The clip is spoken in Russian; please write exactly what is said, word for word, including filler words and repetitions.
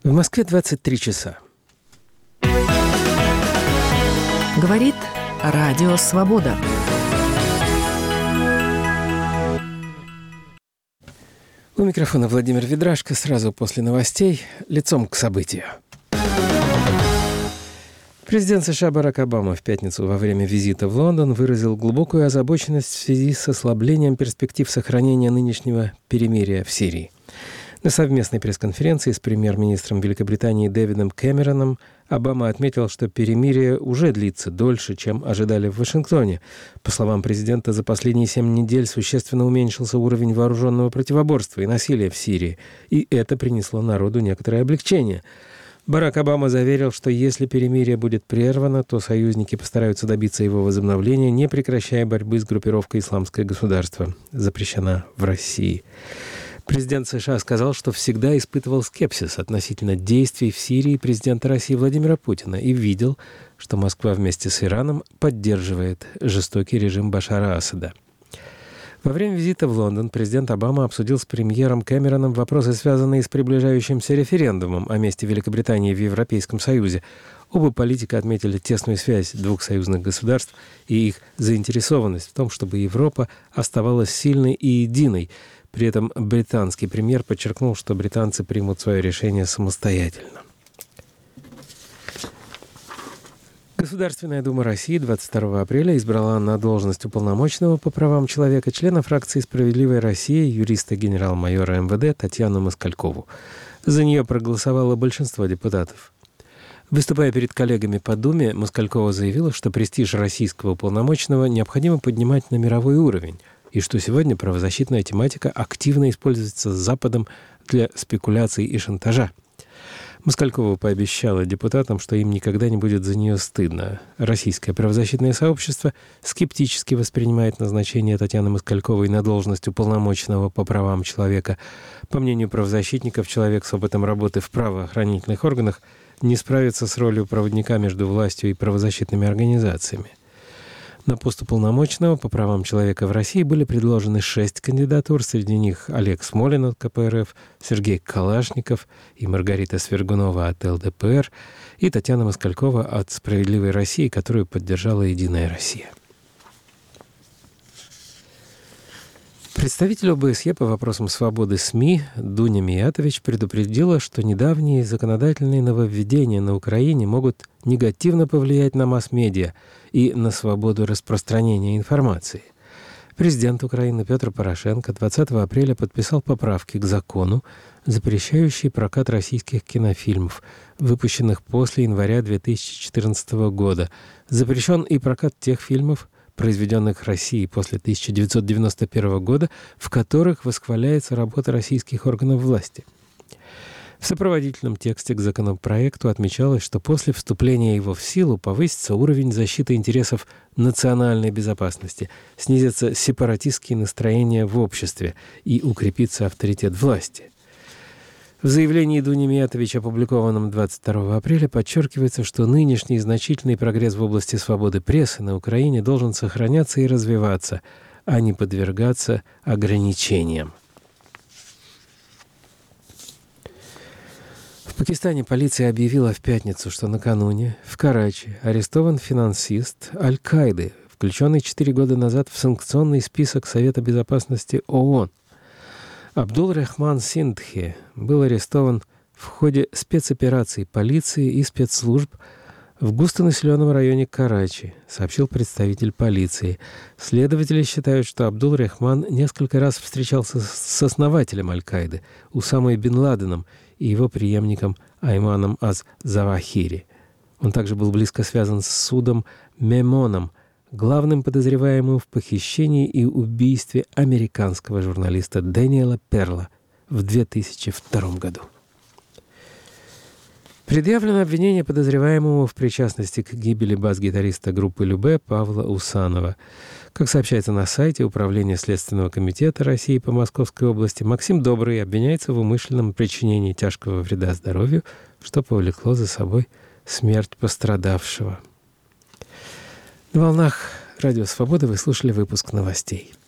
В Москве двадцать три часа. Говорит Радио Свобода. У микрофона Владимир Ведрашко. Сразу после новостей лицом к событию. Президент США Барак Обама в пятницу во время визита в Лондон выразил глубокую озабоченность в связи с ослаблением перспектив сохранения нынешнего перемирия в Сирии. На совместной пресс-конференции с премьер-министром Великобритании Дэвидом Кэмероном Обама отметил, что перемирие уже длится дольше, чем ожидали в Вашингтоне. По словам президента, за последние семь недель существенно уменьшился уровень вооруженного противоборства и насилия в Сирии, и это принесло народу некоторое облегчение. Барак Обама заверил, что если перемирие будет прервано, то союзники постараются добиться его возобновления, не прекращая борьбы с группировкой «Исламское государство», запрещена в России. Президент США сказал, что всегда испытывал скепсис относительно действий в Сирии президента России Владимира Путина и видел, что Москва вместе с Ираном поддерживает жестокий режим Башара Асада. Во время визита в Лондон президент Обама обсудил с премьером Кэмероном вопросы, связанные с приближающимся референдумом о месте Великобритании в Европейском Союзе. Оба политика отметили тесную связь двух союзных государств и их заинтересованность в том, чтобы Европа оставалась сильной и единой. При этом британский премьер подчеркнул, что британцы примут свое решение самостоятельно. Государственная дума России двадцать второго апреля избрала на должность уполномоченного по правам человека члена фракции «Справедливая Россия» юриста генерал-майора эм вэ дэ Татьяну Москалькову. За нее проголосовало большинство депутатов. Выступая перед коллегами по Думе, Москалькова заявила, что престиж российского уполномоченного необходимо поднимать на мировой уровень, и что сегодня правозащитная тематика активно используется Западом для спекуляций и шантажа. Москалькова пообещала депутатам, что им никогда не будет за нее стыдно. Российское правозащитное сообщество скептически воспринимает назначение Татьяны Москальковой на должность уполномоченного по правам человека. По мнению правозащитников, человек с опытом работы в правоохранительных органах не справится с ролью проводника между властью и правозащитными организациями. На пост уполномоченного по правам человека в России были предложены шесть кандидатур. Среди них Олег Смолин от ка пэ эр эф, Сергей Калашников и Маргарита Свергунова от эл дэ пэ эр и Татьяна Москалькова от «Справедливой России», которую поддержала «Единая Россия». Представитель о бэ эс е по вопросам свободы СМИ Дуня Миятович предупредила, что недавние законодательные нововведения на Украине могут негативно повлиять на масс-медиа и на свободу распространения информации. Президент Украины Петр Порошенко двадцатого апреля подписал поправки к закону, запрещающие прокат российских кинофильмов, выпущенных после января две тысячи четырнадцатого года. Запрещен и прокат тех фильмов, произведенных Россией после тысяча девятьсот девяносто первого года, в которых восхваляется работа российских органов власти. В сопроводительном тексте к законопроекту отмечалось, что после вступления его в силу повысится уровень защиты интересов национальной безопасности, снизятся сепаратистские настроения в обществе и укрепится авторитет власти. В заявлении Дуни Миятович, опубликованном двадцать второго апреля, подчеркивается, что нынешний значительный прогресс в области свободы прессы на Украине должен сохраняться и развиваться, а не подвергаться ограничениям. В Пакистане полиция объявила в пятницу, что накануне в Карачи арестован финансист Аль-Каиды, включенный четыре года назад в санкционный список Совета безопасности ООН. Абдул-Рахман Синдхи был арестован в ходе спецопераций полиции и спецслужб в густонаселенном районе Карачи, сообщил представитель полиции. Следователи считают, что Абдул-Рахман несколько раз встречался с основателем Аль-Каиды Усамой бин Ладеном и его преемником Айманом аз-Завахири. Он также был близко связан с Судом Мемоном, главным подозреваемым в похищении и убийстве американского журналиста Дэниела Перла в две тысячи втором году. Предъявлено обвинение подозреваемому в причастности к гибели бас-гитариста группы Любэ Павла Усанова. Как сообщается на сайте Управления Следственного комитета России по Московской области, Максим Добрый обвиняется в умышленном причинении тяжкого вреда здоровью, что повлекло за собой смерть пострадавшего. На волнах Радио Свобода вы слушали выпуск новостей.